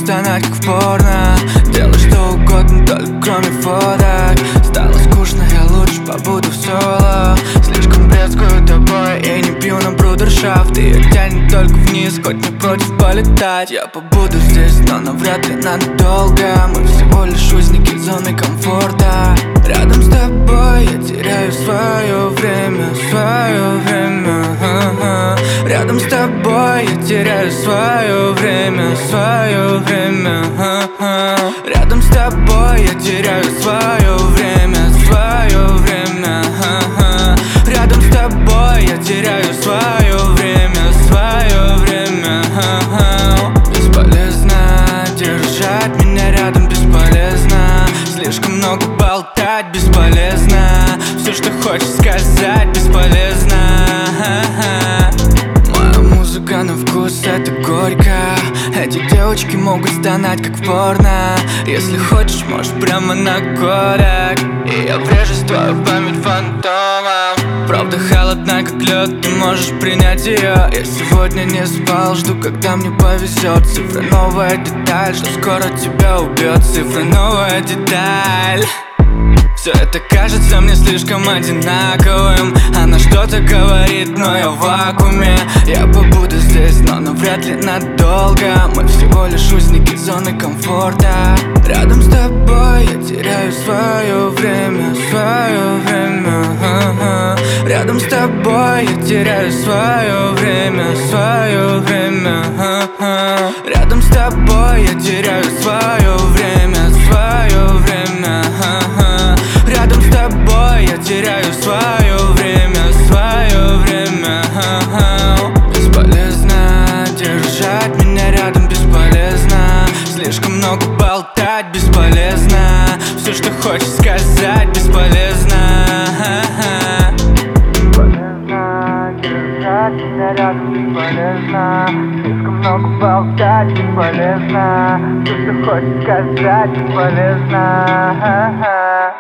стонать, как в порно. Делай что угодно, только кроме фоток. Стало скучно, я лучше побуду в соло. Слишком брезгую тобой и не пью на брудершафт. Ее тянет только вниз, хоть не против полетать. Я побуду здесь, но навряд ли надолго. Мы всего лишь узники зоны комфорта. Рядом с тобой я теряю свое время, свое время. Рядом с тобой я теряю свое время, свое время. Рядом с тобой я теряю свое время, свое время. Рядом с тобой я теряю свое время, свое время. Бесполезно держать меня рядом, бесполезно. Слишком много болтать, бесполезно. Все, что хочешь сказать, бесполезно. Моя музыка на вкус, это горько. Эти девочки могут стонать, как в порно. Если хочешь, можешь прямо на Kodak. И я врежусь в твою память фантомом. Правда холодна, как лед, ты можешь принять ее. Я сегодня не спал, жду, когда мне повезет. Цифра новая деталь, что скоро тебя убьет. Цифра новая деталь. Все это кажется мне слишком одинаковым. Она что-то говорит, но я в вакууме. Я побуду здесь, но навряд ли надолго. Мы всего лишь узники зоны комфорта. Рядом с тобой я теряю свое время, свое время. Рядом с тобой я теряю свое время, свое время. Рядом с тобой я теряю свое время, свое время. Рядом с тобой я теряю свое время, свое время. Бесполезно держать меня рядом, бесполезно. Слишком много болтать, бесполезно. Все, что хочешь сказать, бесполезно. Бесполезно держать меня рядом, бесполезно. Слишком много болтать, бесполезно. Все, что хочешь сказать, бесполезно.